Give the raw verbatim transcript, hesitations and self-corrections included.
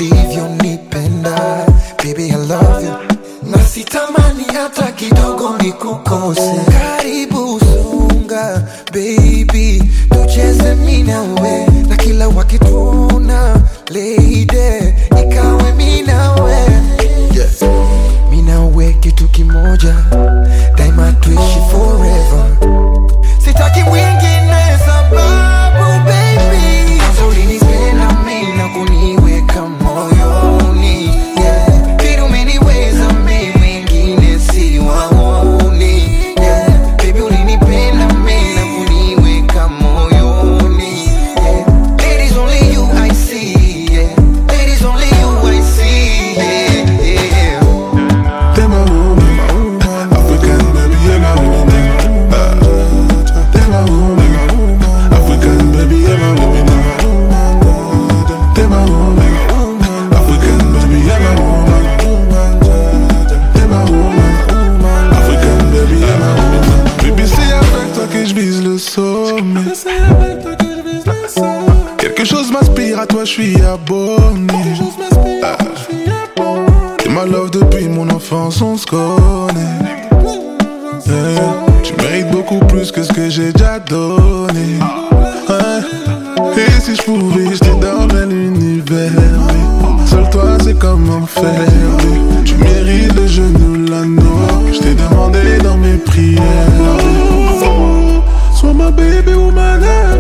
ulivyonipenda. Baby I love you, na sitamani hata kidogo nikukose. Karibu songa baby, tucheze mimi na wewe, na kila wakituona lady ikawe mimi na wewe. Yes, mimi na wewe kitu kimoja, daima tuishi forever. Sitaki mwingine sababu baby, kwanza ulinipenda mimi na kuniweka moyoni. Yeah, kitu umeniweza mimi mwingine si waoni. Yeah, baby ulinipenda mimi na kuniweka moyoni. Yeah, ladies only you I see. Yeah, ladies only you I see. Yeah, yeah. T'es ma woman, African baby, you're my woman. T'es ma woman, African baby, you're my woman. T'es ma woman, African baby, you're my woman. T'es ma woman, African baby, you're my woman. Baby, c'est avec toi que je vise le sommet. Quelque chose m'inspire, à toi je suis abonné. Ah. T'es ma love depuis mon enfance, on se connaît. Yeah. Tu mérites beaucoup plus que ce que j'ai déjà donné. Ouais. Et si je pouvais, je te donnerais l'univers. Seul toi, c'est comme enfer. Tu mérites le genou, l'anneau. Je t'ai demandé dans mes prières. Sois ma baby ou ma